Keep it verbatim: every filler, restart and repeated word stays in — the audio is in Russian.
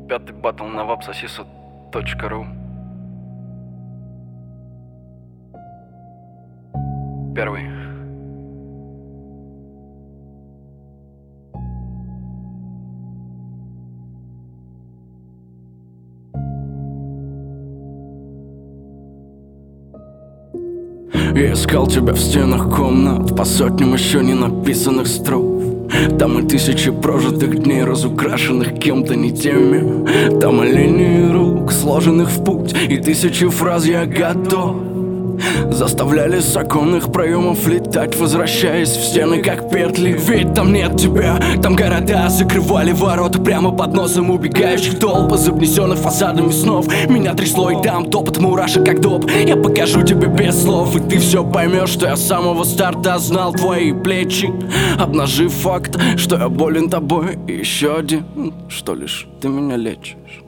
Пятый батл на вапсосису точка ру. Первый. Я искал тебя в стенах комнат, по сотням еще не написанных строф. Там и тысячи прожитых дней, разукрашенных кем-то не теми. Там и линии рук, сложенных в путь, и тысячи фраз я готов. Заставляли с оконных проемов летать, возвращаясь в стены как петли. Ведь там нет тебя, там города закрывали ворота прямо под носом убегающих толп, из обнесенных фасадами снов. Меня трясло и там топот мурашек как доп. Я покажу тебе без слов, и ты все поймешь, что я с самого старта знал твои плечи, обнажив факт, что я болен тобой. И еще один, что лишь ты меня лечишь.